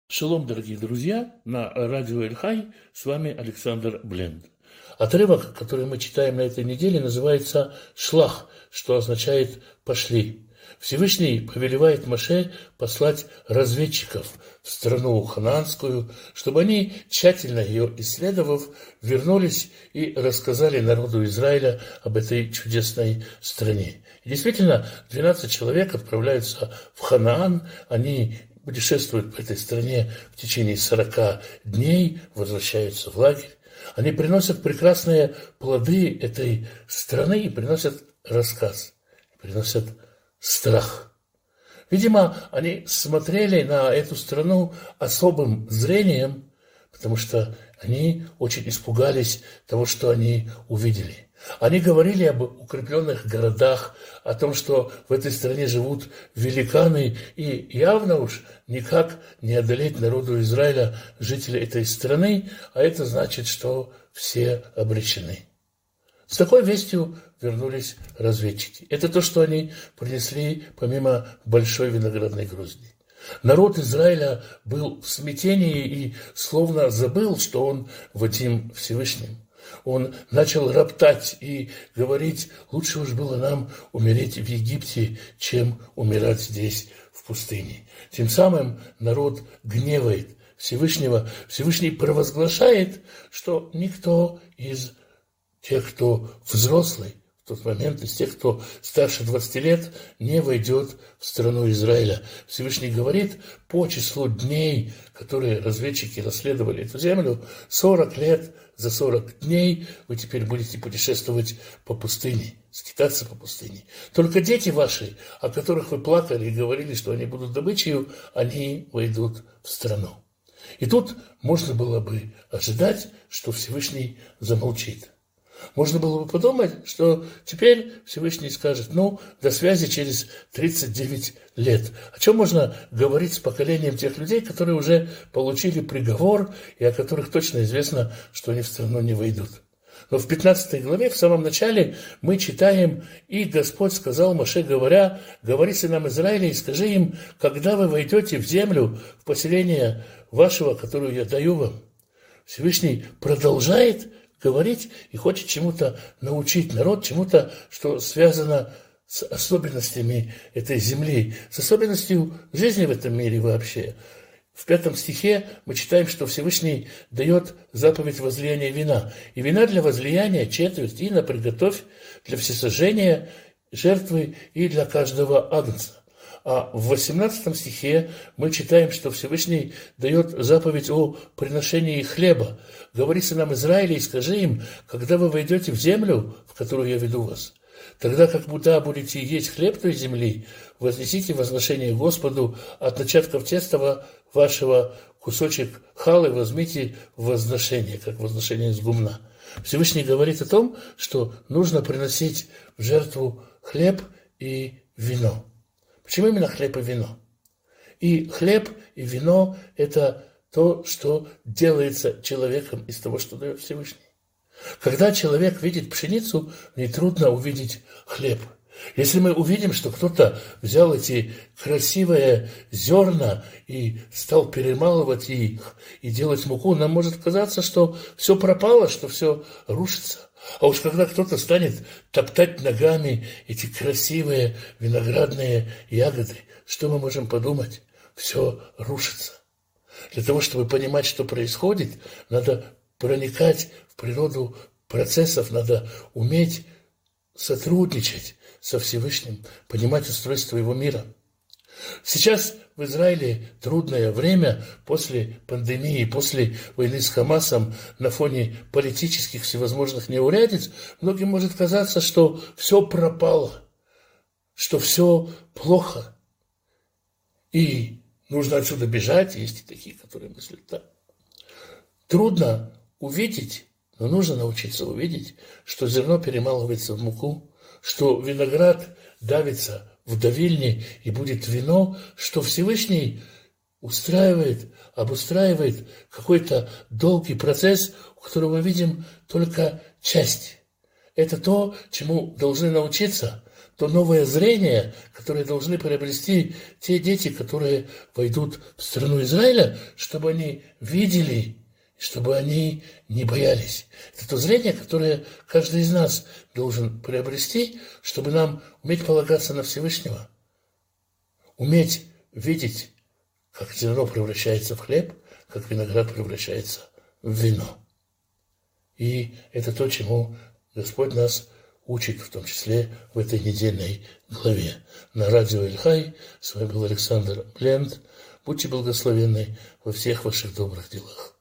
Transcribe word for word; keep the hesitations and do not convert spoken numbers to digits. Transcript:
Шалом, дорогие друзья, на радио Эль-Хай с вами Александр Бленд. Отрывок, который мы читаем на этой неделе, называется «Шлах», что означает «пошли». Всевышний повелевает Моше послать разведчиков в страну ханаанскую, чтобы они, тщательно ее исследовав, вернулись и рассказали народу Израиля об этой чудесной стране. И действительно, двенадцать человек отправляются в Ханаан, они путешествуют по этой стране в течение сорока дней, возвращаются в лагерь. Они приносят прекрасные плоды этой страны и приносят рассказ, приносят страх. Видимо, они смотрели на эту страну особым зрением, потому что они очень испугались того, что они увидели. Они говорили об укрепленных городах, о том, что в этой стране живут великаны, и явно уж никак не одолеть народу Израиля жителей этой страны, а это значит, что все обречены. С такой вестью вернулись разведчики. Это то, что они принесли помимо большой виноградной грозди. Народ Израиля был в смятении и словно забыл, что он Вадим Всевышним. Он начал роптать и говорить: лучше уж было нам умереть в Египте, чем умирать здесь, в пустыне. Тем самым народ гневает Всевышнего. Всевышний провозглашает, что никто из тех, кто взрослый в тот момент, из тех, кто старше двадцати лет, не войдет в страну Израиля. Всевышний говорит, по числу дней, которые разведчики расследовали эту землю, сорок лет, за сорок дней вы теперь будете путешествовать по пустыне, скитаться по пустыне. Только дети ваши, о которых вы плакали и говорили, что они будут добычей, они войдут в страну. И тут можно было бы ожидать, что Всевышний замолчит. Можно было бы подумать, что теперь Всевышний скажет: ну, до связи через тридцать девять лет. О чем можно говорить с поколением тех людей, которые уже получили приговор и о которых точно известно, что они в страну не войдут. Но в пятнадцатой главе, в самом начале, мы читаем: «И Господь сказал Моше, говоря, говори сынам Израиля и скажи им, когда вы войдете в землю, в поселение вашего, которую я даю вам». Всевышний продолжает говорить и хочет чему-то научить народ, чему-то, что связано с особенностями этой земли, с особенностью жизни в этом мире вообще. В пятом стихе мы читаем, что Всевышний дает заповедь возлияния вина. И вина для возлияния, четверть ина, приготовь для всесожжения, жертвы и для каждого агнца. А в восемнадцатом стихе мы читаем, что Всевышний дает заповедь о приношении хлеба. «Говори сынам Израиля и скажи им, когда вы войдете в землю, в которую я веду вас, тогда как будто будете есть хлеб той земли, вознесите возношение Господу от начатков теста вашего кусочек халы, возьмите в возношение, как возношение с гумна». Всевышний говорит о том, что нужно приносить в жертву хлеб и вино. Почему именно хлеб и вино? И хлеб, и вино – это то, что делается человеком из того, что дает Всевышний. Когда человек видит пшеницу, мне трудно увидеть хлеб. Если мы увидим, что кто-то взял эти красивые зерна и стал перемалывать их и делать муку, нам может казаться, что все пропало, что все рушится. А уж когда кто-то станет топтать ногами эти красивые виноградные ягоды, что мы можем подумать? Все рушится. Для того, чтобы понимать, что происходит, надо проникать в природу процессов, надо уметь сотрудничать со Всевышним, понимать устройство его мира. Сейчас в Израиле трудное время после пандемии, после войны с Хамасом, на фоне политических всевозможных неурядиц, многим может казаться, что все пропало, что все плохо, и нужно отсюда бежать. Есть и такие, которые мыслят так. Трудно увидеть, но нужно научиться увидеть, что зерно перемалывается в муку, что виноград давится в давильне и будет вино, что Всевышний устраивает, обустраивает какой-то долгий процесс, у которого мы видим только часть. это то, чему должны научиться, то новое зрение, которое должны приобрести те дети, которые войдут в страну Израиля, чтобы они видели, чтобы они не боялись. Это то зрение, которое каждый из нас должен приобрести, чтобы нам уметь полагаться на Всевышнего, уметь видеть, как зерно превращается в хлеб, как виноград превращается в вино. И это то, чему Господь нас учит, в том числе в этой недельной главе. На радио Эль-Хай с вами был Александр Бленд. Будьте благословенны во всех ваших добрых делах.